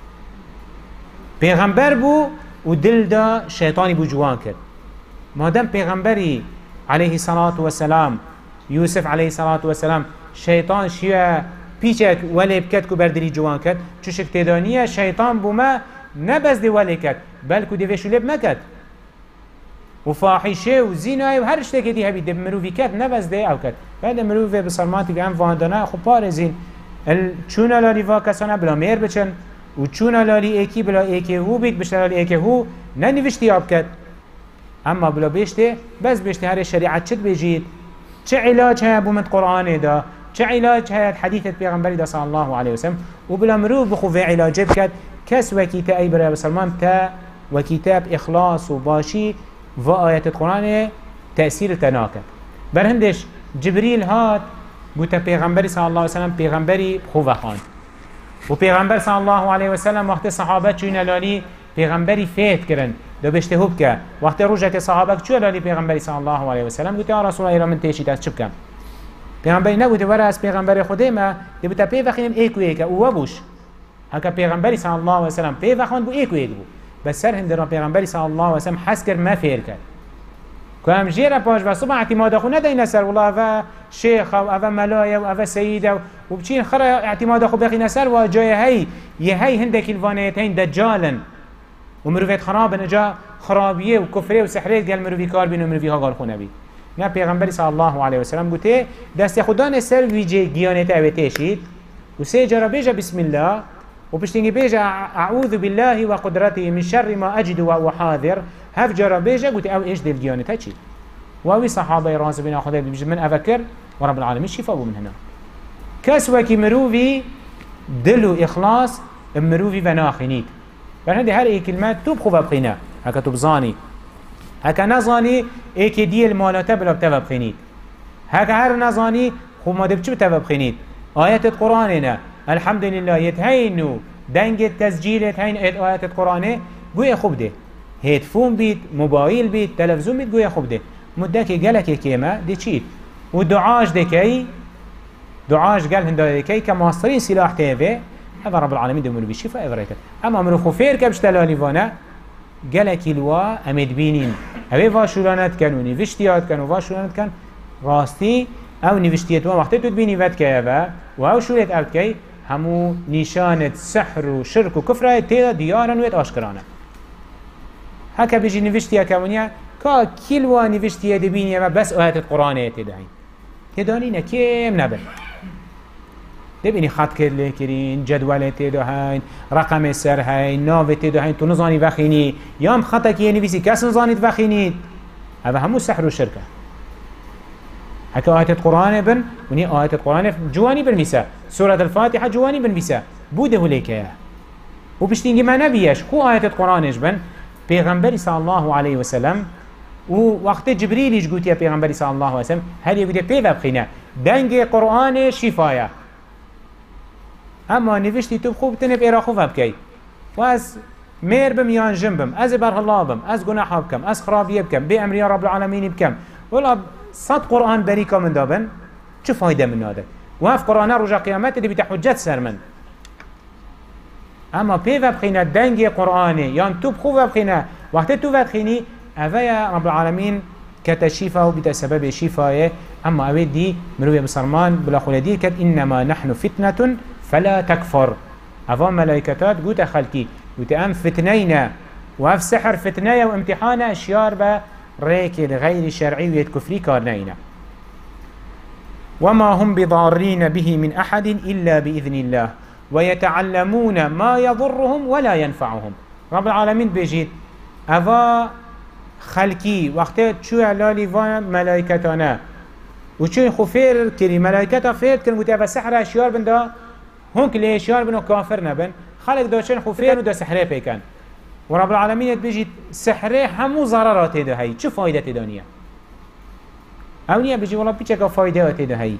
پیغمبر بو و دل دا شيطاني بو جوان كر مادام پیغمبري عليه الصلاة والسلام يوسف عليه الصلاة والسلام شيطان شيا پیچک ولی بکت کو بردلی جوان کد چوشک تدانیه شیطان بو ما نبز دی ولی کد بلکو دی وشو لب مکد و فاحشه و زینای و هر اشتاکی دی هبید دی مروفی کد نبز دی او کد بعد مروفی بسرماتی که هم واندانه خب پارزین چون لالی واکسانه بلا میر بچن و چون لالی ایکی بلا ایکی هو بید بشت لالی ایکی هو ننوشتی آب کد اما بلا بشته بس بشته هر شریعت چد بجید چه علاج های بومت قرآن دا چه علاج های حدیثت پیغمبری دا صلی الله علیه وسلم و بلا مروف بخوفه علاج بکد کس وکیتا ای برای بسلمان تا وكتاب إخلاص وباشي وآيات القرآن تأثير تناكد برهندش جبريل هات قلت پیغمبری صلى الله عليه وسلم پیغمبری خوفه خان و پیغمبر صلى الله عليه وسلم وقت صحابت چون لالی پیغمبری فیت کرن دو بشتهوب که وقت روجه که صحابت چون لالی پیغمبری صلى الله عليه وسلم قلت يا رسول الله من تيشي تاس چه بکم پیغمبری نگوته وره از پیغمبر خوده ما دو بتا پی وخینم ایکو ایکا او وبوش هكا پیغمبری صلى الله عليه وسلم پی وخوان بو ایکو ایک بو بس سر هندرا پیغمبری صلى الله عليه وسلم حس کرد ما فیر کرد كم جيرا باش بس طبعا اعتماد اخو ندين نسر والله افا شيخ او افا ملايا او افا سيدة وبچين خرا اعتماد اخو باقي نسر وجاي هي يهي هندك الفانيتين دجالا ومروفيت خراب نجا خرابيه وكفريه وسحريه قال مروفي كار بين مروفي ها قال خو نبي نا پیغمبر صلى الله عليه وسلم قلت دست خدان سر ويجي گيانته اوتيشيد وسي جرا بيجا بسم الله وبشتنجي بيجا اعوذ بالله وقدرته من شر ما اجد وهو حاضر هف جرا بيجا قلت او ايش دل جيانته چي واوي صحابه راس بين خدای بيجي من افكر ورب العالمين شفاء من هنا كسوه كي مروفي دلو اخلاص مروفي وناخنيت فهندي هر اي كلمات توب خوب بخينا هكا تبزاني هكا نزاني اي كي دي المالات بلا بتبب خينيت هكا هر نزاني خو ما دبچ بتبب خينيت آيات القرآننا الحمد لله يتهينو دنگ التسجيل يتهين آيات القرآن قوية خوب ده هيدفون بيت موبايل بيت تلفزيون بيت قوية خوب ده مدكي قالك كيما دي چيت ودعاش ده كي دعاش قال هندا ده كي كماصرين سلاح تيفي هذا رب العالمين دمولو بالشفاء افريكا اما منو خفير كبش تلالي وانا قالك الوا امد بينين اوه واشولانت كان ونفشتيات كان واشولانت كان راستي او نفشتيات وان وقت تدبيني ود كيفا واو شولت اوت كي همو نشانت سحر و شرك و كفره تيدا ديارا ويت اشكرانا هكا بيجي نفشتيا كونيا كا كيلوا نفشتيا دبيني بس آيات القرآن تدعين تدانينا كيم نبل دبيني خط كرلي كرين جدول تدو هين رقم السر هين ناو تدو هين تو نظاني وخيني يام خطك ينفسي كاس نظاني وخينيت هذا همو سحر و شركه هكا آيات القرآن بن وني آيات القرآن جواني بالمساء سورة الفاتحة جواني بالمساء بوده ليك يا وبشتينجي ما نبيش خو آيات القرآن بن پیغمبر صلى الله عليه وسلم ووقت جبريل يش قلت يا پیغمبر صلى الله عليه وسلم هل يقول بي بخينا دنگ قرآن شفايا اما نوشتي تو خوب تنب ايرا خوف بكي واز مير بم يان جنبم از بره الله بم از گناح بكم از خرابيه بكم بأمر يا رب العالمين بكم ولا صد قرآن بريكا من دابن چه فايدة من هذا وهف قرآن رجا قيامات اللي بتحجت سر من اما بي بخينا دنگ قرآن يان تو بخو بخينا وقت تو بخيني اوه رب العالمين كتشيفه وبتسبب شفاء اما اوه دي مروي بسرمان بلا خلدي كت انما نحن فتنة فلا تكفر اوه ملائكتات قوت خلقي قوت ام فتنينا وهف سحر فتنية وامتحانا اشيار با ريك غير شرعي ويتكفري كارنينا وما هم بضارين به من أحد إلا بإذن الله ويتعلمون ما يضرهم ولا ينفعهم رب العالمين بيجيت أفا خلقي وقت شو علالي ملائكتنا وشو خفير كري ملائكتا فير كن وتأفا سحر أشيار بندا هنك لي أشيار بنو كافر نبن خلق دوشن خفير ودا سحره بيكن ورب العالمين بيجي سحره همو ضررات ده هي شو فايدة تدانية أونيا بيجي والله بيجيك فايدة ده هي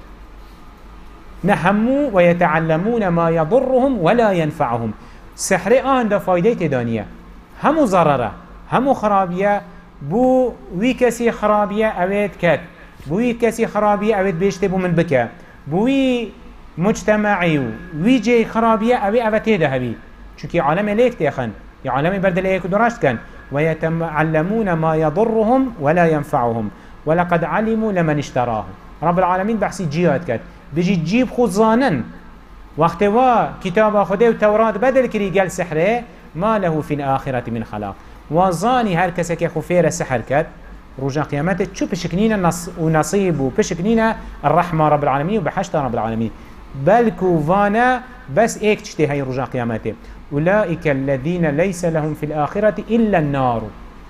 نحمو ويتعلمون ما يضرهم ولا ينفعهم سحره آن ده فايدة تدانية همو ضرره همو خرابية بو وي كسي خرابية أويد كات بو وي كسي خرابية أويد بيشتبو من بكا بو وي مجتمعي وي جي خرابية أوي أوتي ده هبي چونكي عالم ليك تيخن يا عالم برد ليك دراشت كان ويتعلمون ما يضرهم ولا ينفعهم ولقد علموا لمن اشتراه رب العالمين بحسي جيات كات بيجي تجيب خود ظانن وقت وا كتاب خده وتوراة بدل كري قال سحره ما له في الآخرة من خلاق وظاني هر كسك خفير سحر كات رجع قيامته شو بشكنين النص ونصيب وبشكنين الرحمة رب العالمين وبحشت رب العالمين بلكو فانا بس ايك تشتي هاي رجع قيامته أولئك الذين ليس لهم في الآخرة إلا النار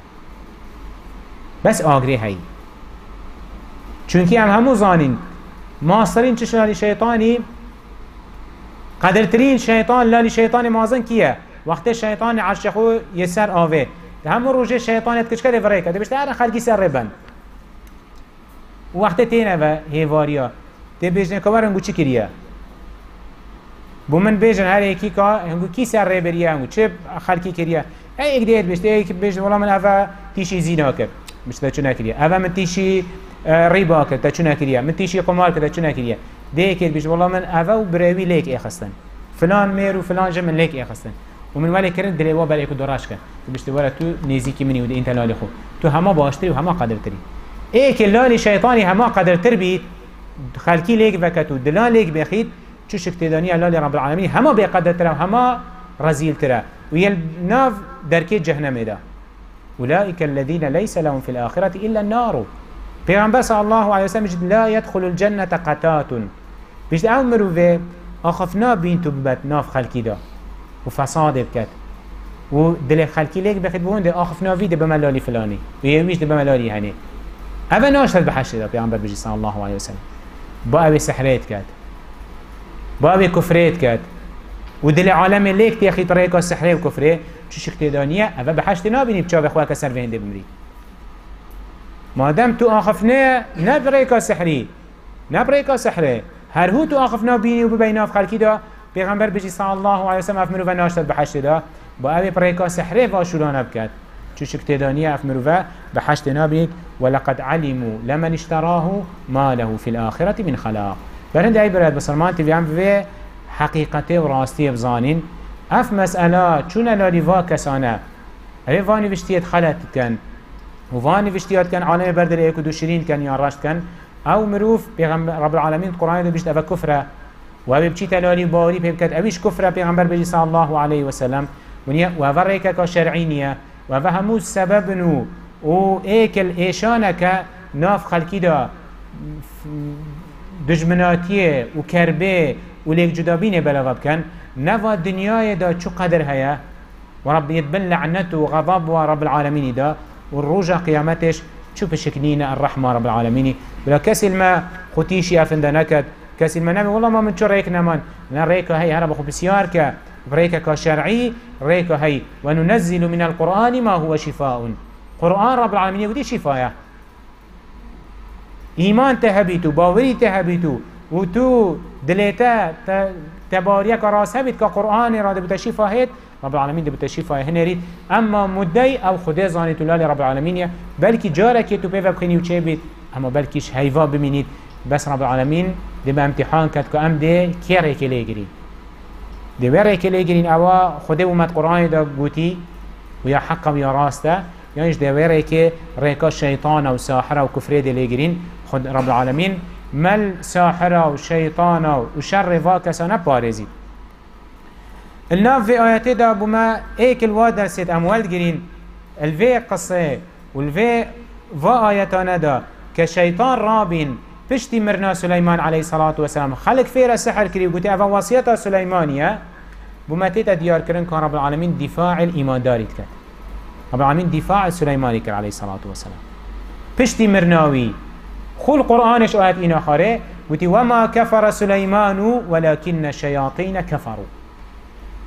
بس آغري هاي چونكي هم همو ظانين ماصرين چشنا لشيطاني قدرترين شيطان لا لشيطان مازن كيه وقت الشيطان عشقو يسر آوه همو روجه شيطان يتكشكال فريكا ده بشتا هر خلقي سر ربن وقت تينه و هيواريا ده بيجن كوار هنگو چي كريا بو من بيجن هر ايكي که هنگو كي سر ربريا هنگو چه خلقي كريا اي ايك ديت بشتا ايك بيجن والله من افا تيشي زينا كر بشتا چونه كريا افا من تيشي ريبا كر تا چونه كريا من تيشي قمار كر تا چونه كريا ده ايك بيجن والله من افا و براوي ليك ايخستن فلان مير و فلان جمن ليك ايخستن ومن ولی کرد دلوا برای کو دراش کن تو بشته ورا تو نزیکی منی و ده انت لالی خو تو همه باشتری و همه قدرتری ای که لالی شیطانی همه قدرتر بید خلکی لیک وکتو دلان لیک بخید چو شکتدانی لالی رب العالمین همه بقدرتر و همه رزیل تر و یل ناف درکی جهنم ده اولئک الذين ليس لهم في الآخرة إلا النار پیغمبر صلی الله علیه وسلم جد لا يدخل الجنة قطات بجد امرو و اخفنا بین تو ببت ناف خلکی ده وفساد بكت ودل خلقي ليك بخد بهون ده آخف ناوي ده بملالي فلاني ويوميش ده بملالي هني أبا ناشتد بحشت ده بيعنبر بجي صلى الله عليه وسلم با أبي سحريت كات با أبي كفريت كات ودل عالم ليك تيخي طريقة السحرية وكفرية شو شكتدانية أبا بحشت نابيني بچاو بخواك سر فين ده بمري ما دام تو آخفنا نبريكا سحري نبريكا سحري هر هو تو آخفنا بيني وببينا في خلقي ده پیغمبر بجی صلی الله علیه وسلم اف مروه ناشتد بحشت دا با اوی پریکا سحره واشورانه بکد چو شکتدانیه اف مروه بحشت نابید ولقد علموا لمن اشتراه ما له في الآخرة من خلاق برند ای برد بسرمان تبیم به حقیقته و راستی بزانین اف مسئله چون لالی وا کسانه اوی وانی وشتیت خلط کن و وانی وشتیت کن عالم بردر ایکو دو شرین کن یا رشت کن او مروف پیغمبر رب العالمین قرآن دو بشت اوه کفره وابي بچي تلالي باري بكت أبيش كفر بيغمبر بيجي صلى الله عليه وسلم ونيا وفريك كشرعينيا وفهمو السبب نو و ايكل ايشانك ناف خلقي دا دجمناتيه و كربه و ليك جدابين بلغب كان نفا الدنيا دا چو قدر هيا ورب يتبن لعنته وغضب ورب العالمين دا والرجع قيامتش شو بشكنين الرحمة رب العالمين ولا كسل ما ختيشي افندنكت كسي المنامي والله ما من شو ريك نمان لا ريكا هي هرب خو بسيارك ريكا كشرعي ريكا هي وننزل من القرآن ما هو شفاء قرآن رب العالمين ودي شفاء إيمان تهبيتو باوري تهبيتو وتو دليتا تباريك راسبت كقرآن راد بتشفاء هيت رب العالمين دي بتشفاء هنريد أما مدي أو خدي زانيتو لالي رب العالمين بلكي جارك يتو بيفا بخيني وچيبت أما بلكيش هيفا بمينيد بس رب العالمين دي بامتحان كد كأم دي كي ريكي ليجرين دي وريكي ليجرين أوا خده ومد قرآن دا قوتي ويا حقا ويا راستا يعني دي وريكي ريكا الشيطان وساحرة وكفرية دي ليجرين خد رب العالمين مل ساحرة وشيطانة وشر فاكسانة بارزي الناف في آياتي دا بما ايك الواد درسيت أموال جرين الفي قصة والفي فا آياتانا دا كشيطان رابين پشتی مرنا سليمان عليه الصلاة والسلام خلق فيرا سحر كري وقلتي أفا وصيتا سليمانية بمتيتا ديار كرن كان رب العالمين دفاع الإيمان داري كت رب العالمين دفاع سليماني كر عليه الصلاة والسلام پشتی مرناوي خل قرآنش آيات إنا خاره قلتي وما كفر سليمان ولكن الشياطين كفروا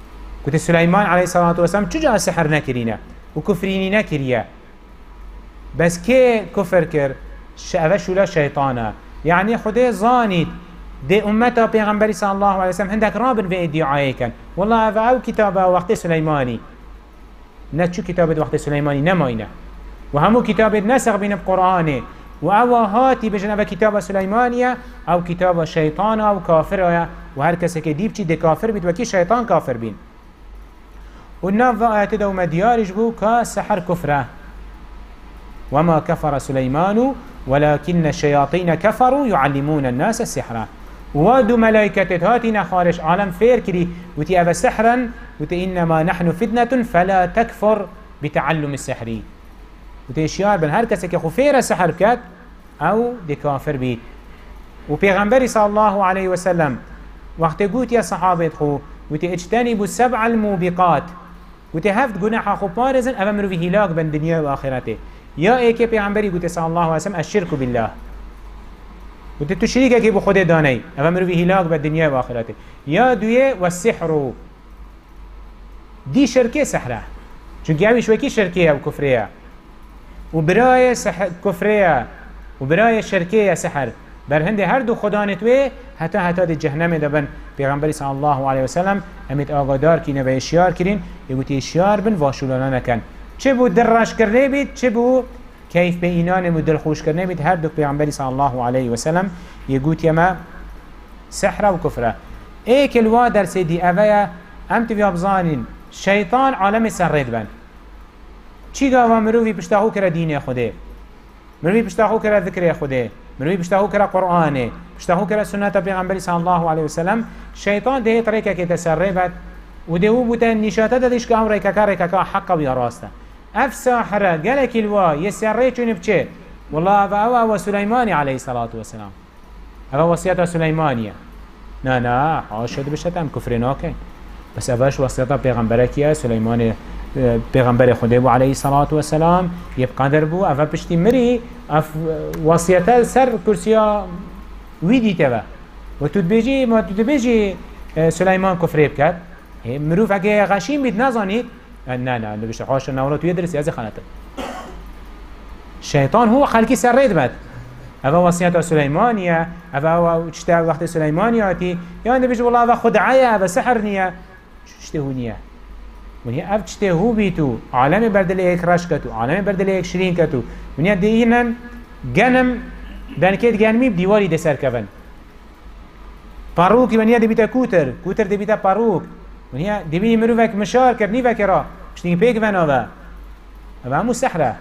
كنت سليمان عليه الصلاة والسلام چجا سحر نكرينه وكفريني نكريه بس كي كفر كر شأوه شولا شيطانه يعني خده زانيت دي امتا پیغمبری صلى الله عليه وسلم هندك رابن في ادعائي كان والله هذا او كتابه وقت سليماني نتشو كتابه وقت سليماني نماينه وهمو كتابه نسخ بين القرآن وأو هاتي بجنب كتاب سليمانية أو كتاب شيطان أو كافر وهر كسي كديب چي دي كافر بيت وكي شيطان كافر بين والناف آيات دو مديارج بو كسحر كفره وما كفر سليمان ولكن الشياطين كفروا يعلمون الناس السحر ودو ملائكة هاتي نخارج عالم فير كري وتي أبا سحرا وتي إنما نحن فتنة فلا تكفر بتعلم السحر وتشيار بن هر کسی که خفیر سحر بکد او دی کافر بید و پیغمبری صلی الله علیه و سلم وقت گوت یا صحابت خو وتی اجتنبوا سبع الموبقات وتی هفت گناح خو پارزن او مروی هلاک بن دنیا و آخرته یا ای که پیغمبری گوت صلی الله علیه و سلم الشرک بالله وتی تو شریکه که بو خود دانی او مروی هلاک بن دنیا و آخرته یا دویه و السحر دی شرکه سحره چونکه اویش وکی شرکه و کفریه وبراية سحر كفرية وبراية شركية سحر بر هندي هر دو خدا نتوي حتى حتى دي جهنم دبن پیغمبر صلى الله عليه وسلم امید آگادار کی نوی اشیار کرین یگوتی اشیار بن واشولانا نکن چه بو درش کرنه بید چه بو کیف به اینان مو دل خوش کرنه بید هر دو پیغمبر صلى الله عليه وسلم یگوتی ما سحر و کفره ایک الوا در سیدی اویا ام تبی ابزانین شیطان عالم سرید بن چی گاوا مروی پشتاهو کرا دین خوده مروی پشتاهو کرا ذکر خوده مروی پشتاهو کرا قرآنه پشتاهو کرا سنت پیغمبر صلی الله علیه وسلم شیطان ده طریقه که تسربت و ده او بوده نشاته دادش که هم ریککا ریککا حقا بیا راسته اف ساحره گلک الوا یسره چون بچه والله و او او سلیمانی علیه الصلاة والسلام او وصیت سلیمانیه نه نه حاشد بشتم کفر ناکن بس اوش وصیت پیغمبره کیه سلیمان پیغمبر خدا بو علیه الصلاة والسلام یبقى در بو اف پشتی مری اف وصیت سر کرسیا وی دیته و و تو بیجی ما تو بیجی سلیمان کفر بکرد مروف اگه غشیم بید نزانید نه نه نبیشه حاش نولا توی درسی از خانته شیطان هو خلقی سر رید بد اف وصیت سلیمانیه اف چته وقت سلیمانیاتی یا نبیشه والله اف خدعیه اف سحر نیه چته هو نیه ونیا اف چته هو بیتو عالم بردل ایک رش کتو عالم بردل ایک شرین کتو ونیا دیینن گنم دانکت گنمی دیواری دسر کون پاروکی ونیا دبیتا کوتر کوتر دبیتا پاروک ونیا دبی مروفک مشار کرنی وکرا شتینگ پیک وناوا و همو سحره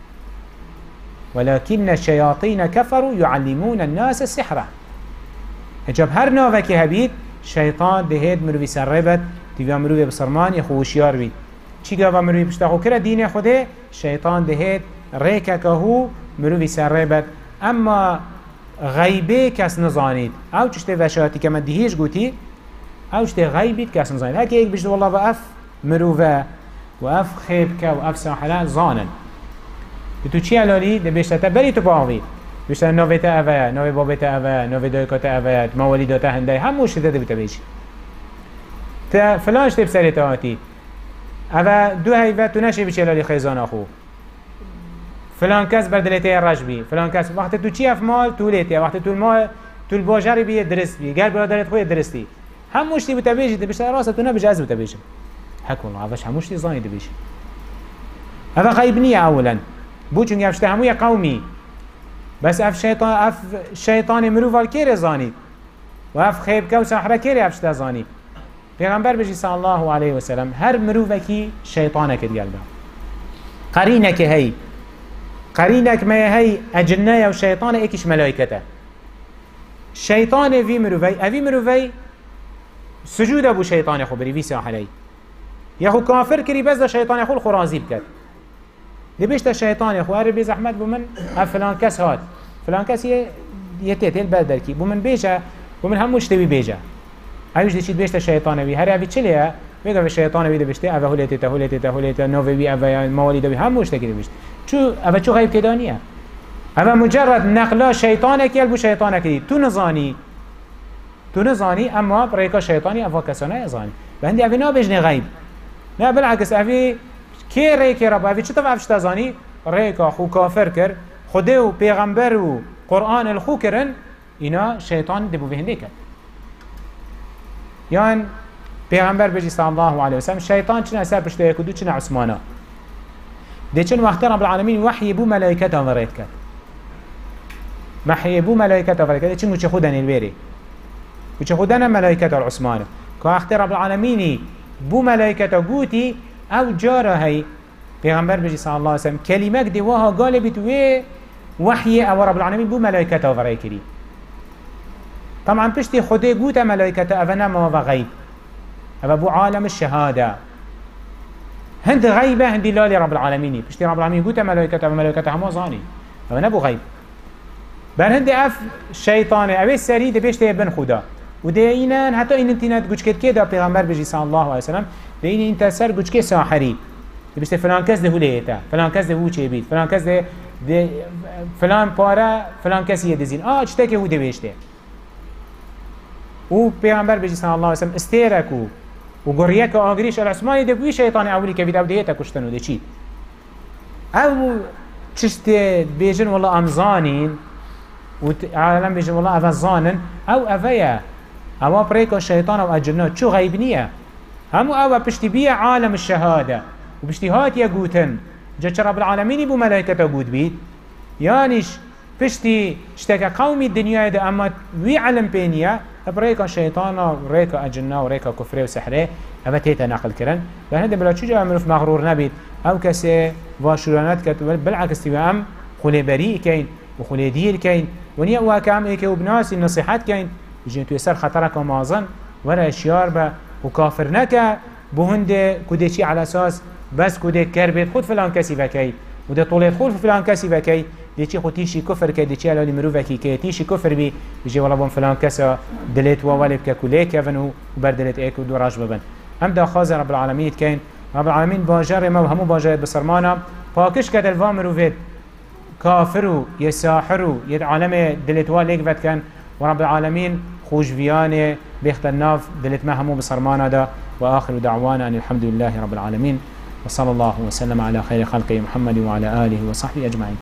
ولكن الشياطين كفروا يعلمون الناس السحر اجاب هر ناوكي هبيت شيطان دهيد مروفي سربت تيوه مروفي بسرمان يخوشيار بيت چي قاوه مروفي بشتاقو كرا دين خوده شيطان دهيد ريكا كهو مروفي سربت اما غيبه كس نزانيد او چشته وشاتي كما دهيش قوتي او چشته غيبت كس نزانيد هكي ايك بجد والله بأف مروفه وأف خيبك وأف ساحلان زانن تو چی علالی دبیشته بری تو باوی بیشتر نویت اوه نوی بابت اوه نوی دایکات اوه موالی داتا هنده هموش ده بیت بیش تا فلانش تب سری تاعتی اوه دو هیوه تو نشی بیچه علالی خیزان آخو فلان کس بردلیتی رش بی فلان کس وقت تو چی اف مال تو لیتی وقت تو المال تو الباجری بی درست بی گر برادرت خوی درستی هموش تی بیت بیش بیشتر راسته تو نبیش از بیت بیش حکم الله اوش هموش تی زانی بیش اوه غیب نیه اولا بو چونگه افشته هموی قومی بس اف شیطان اف شیطان مروفال کیر زانید و اف خیب که و سحره کیر افشته زانید پیغمبر بجی صلی الله علیه وسلم هر مروفکی شیطانه کد گلبه قرینه که هی قرینه که مایه هی اجنه و شیطانه ایکش ملائکته شیطان وی مروفی اوی مروفی سجود ابو شیطان خو بری وی ساحره یا خو کافر کری بس دا شیطان خو الخرازی بکد لبيشت الشيطان يا اخو اربي زحمت بمن فلان كاس هات فلان كاس يتيت البلد كي بمن بيجا بمن هموش تبي بيجا ايش دشيت بيشت الشيطان بي هر ابي تشليا بيجا الشيطان بي بيشت ابا هوليت تهوليت تهوليت نوفي بي ابا مواليد بي هموش تكي بيشت شو ابا شو غيب كدانيه ابا مجرد نقلا شيطانك يلبو شيطانك دي تو نزاني تو نزانی اما بريكا شيطاني افا كسانا يزاني بهندي افي نابجني غيب نا بالعكس افي كي ريكي رب افي چطف افش تزاني ريكا خو كافر كر خده و پیغمبر و قرآن الخو کرن اینا شیطان دبو به هنده کرد یان پیغمبر بجی صلی الله علیه وسلم شیطان چنه اثر پشته یک و دو چنه عثمانا ده چن وقت رب العالمین وحی بو ملائکت آورید کرد وحی بو ملائکت آورید کرد چن گوچه خودن الویری گوچه خودن ملائکت العثمانا که وقت رب العالمینی بو ملائکت گوتی او جاره هی پیغمبر بجی صلی الله علیه وسلم کلمه دیواها قال بیتوی وحی او رب العالمین بو ملائکت آورید کری طبعا پشتی خودی گوت ملائکت اونا ما و غیب او بو عالم الشهاده هند غیبه هندی لالی رب العالمینی پشتی رب العالمین گوت ملائکت او ملائکت همه زانی او نبو غیب بر هند اف شیطانه اوی سری ده بشتی بن خدا و ده اینن حتی این انتینات گوچکت که دا پیغمبر بجی صلی الله علیه وسلم ده این انت سر گوچکه ساحری ده بشتی فلان کس ده هو لیتا فلان کس ده هو چه بید فلان کس ده, ده فلان پاره فلان کسی یه دزین آه چطه که هو ده بشته و پیغمبر بجی صلی الله علیه وسلم استیرکو و گریک آگریش العثمانی ده بوی شیطان اولی که بید او دیتا کشتنو ده چید او چشت بیجن والله امزانین و عالم بیجن والله او زانن او اویا او پریک شیطان او اجنه چو غیب نیه همو او پشتی بی عالم الشهاده و پشتی هات یا گوتن جا چه رب العالمینی بو ملائکتا گوت بید یانیش پشتی اشتاک قومی دنیای ده اما وی علم پینیه بريكا شيطانا وريكا أجنة وريكا كفري وسحري أما تيتا نقل كرن لأن بلا شجع عملوا في مغرور نبيت أو كسي واشورانات كت بالعكس تبقى أم خلي بريء كين وخلي دير كين ونيا واكام إيكي وبناس النصيحات كين يجي تيسر خطرك ومازن ولا إشيار با وكافر نكا بهند كوديشي على أساس بس كودي كربت خود فلان كسي فكي وده طولت خود فلان كسي فكي دیچی خودیشی کفر که دیچی علالی مروفه کی که تیشی کفر بی بجی والا بون فلان کسا دلت و والی بکه کلی که ون و بر دلت ایک و دو راج ببن هم دا خواز رب العالمین کین رب العالمین باجر ما و همو باجرت بسرمانا پاکش که دلوا مروفت کافر و یه ساحر و یه عالم دلت و لیک ود کن و رب العالمین خوشویان بیخت الناف دلت ما همو بسرمانا دا و آخر دعوانا ان الحمد لله رب العالمين وصلى الله وسلم على خير خلقه محمد وعلى آله وصحبه أجمعين.